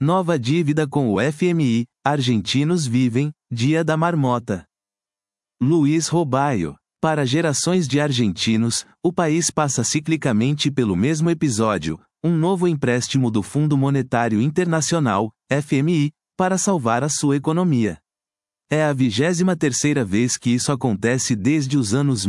Nova dívida com o FMI, argentinos vivem, Dia da Marmota. Luiz Robaio. Para gerações de argentinos, o país passa ciclicamente pelo mesmo episódio, um novo empréstimo do Fundo Monetário Internacional, FMI, para salvar a sua economia. É a 23ª vez que isso acontece desde os anos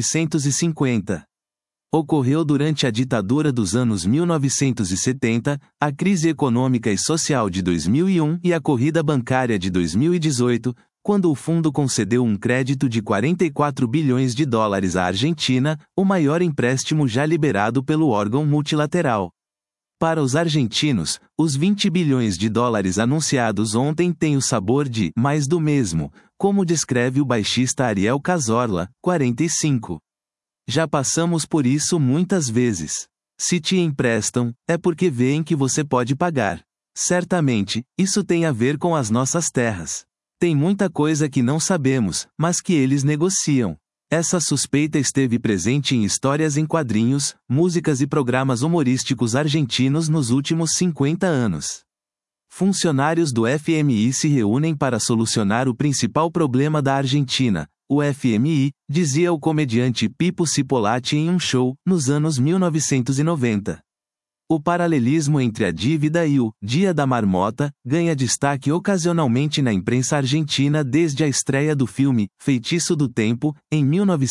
1950. Ocorreu durante a ditadura dos anos 1970, a crise econômica e social de 2001 e a corrida bancária de 2018, quando o fundo concedeu um crédito de 44 bilhões de dólares à Argentina, o maior empréstimo já liberado pelo órgão multilateral. Para os argentinos, os 20 bilhões de dólares anunciados ontem têm o sabor de mais do mesmo, como descreve o baixista Ariel Cazorla, 45. Já passamos por isso muitas vezes. Se te emprestam, é porque veem que você pode pagar. Certamente, isso tem a ver com as nossas terras. Tem muita coisa que não sabemos, mas que eles negociam. Essa suspeita esteve presente em histórias em quadrinhos, músicas e programas humorísticos argentinos nos últimos 50 anos. Funcionários do FMI se reúnem para solucionar o principal problema da Argentina, o FMI, dizia o comediante Pipo Cipolatti em um show, nos anos 1990. O paralelismo entre a dívida e o Dia da Marmota ganha destaque ocasionalmente na imprensa argentina desde a estreia do filme Feitiço do Tempo, em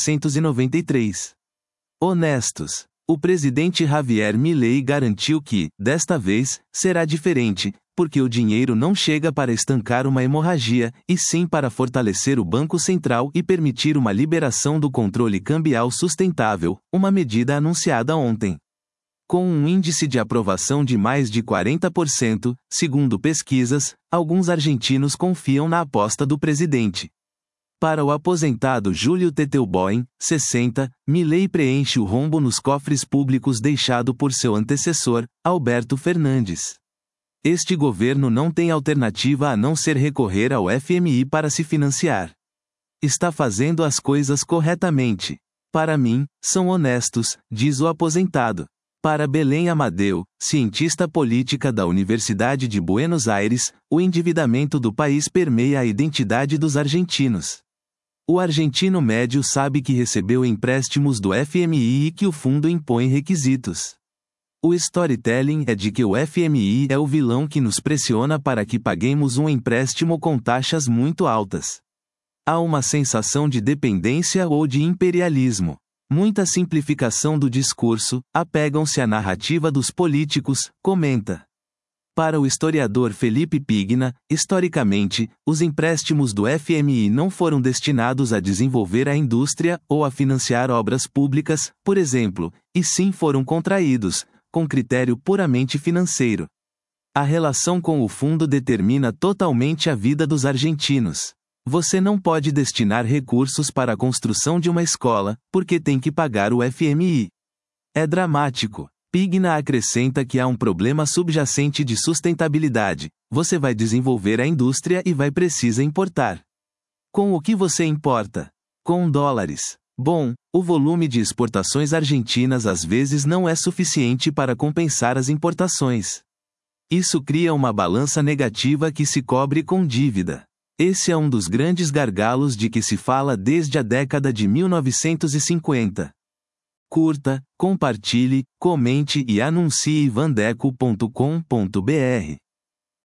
1993. Honestos. O presidente Javier Milei garantiu que, desta vez, será diferente, porque o dinheiro não chega para estancar uma hemorragia, e sim para fortalecer o Banco Central e permitir uma liberação do controle cambial sustentável, uma medida anunciada ontem. Com um índice de aprovação de mais de 40%, segundo pesquisas, alguns argentinos confiam na aposta do presidente. Para o aposentado Júlio Tetelboim, 60, Milei preenche o rombo nos cofres públicos deixado por seu antecessor, Alberto Fernandes. Este governo não tem alternativa a não ser recorrer ao FMI para se financiar. Está fazendo as coisas corretamente. Para mim, são honestos, diz o aposentado. Para Belém Amadeu, cientista política da Universidade de Buenos Aires, o endividamento do país permeia a identidade dos argentinos. O argentino médio sabe que recebeu empréstimos do FMI e que o fundo impõe requisitos. O storytelling é de que o FMI é o vilão que nos pressiona para que paguemos um empréstimo com taxas muito altas. Há uma sensação de dependência ou de imperialismo. Muita simplificação do discurso, apegam-se à narrativa dos políticos, comenta. Para o historiador Felipe Pigna, historicamente, os empréstimos do FMI não foram destinados a desenvolver a indústria ou a financiar obras públicas, por exemplo, e sim foram contraídos, com critério puramente financeiro. A relação com o fundo determina totalmente a vida dos argentinos. Você não pode destinar recursos para a construção de uma escola, porque tem que pagar o FMI. É dramático. Pigna acrescenta que há um problema subjacente de sustentabilidade. Você vai desenvolver a indústria e vai precisar importar. Com o que você importa? Com dólares. Bom, o volume de exportações argentinas às vezes não é suficiente para compensar as importações. Isso cria uma balança negativa que se cobre com dívida. Esse é um dos grandes gargalos de que se fala desde a década de 1950. Curta, compartilhe, comente e anuncie vandeco.com.br.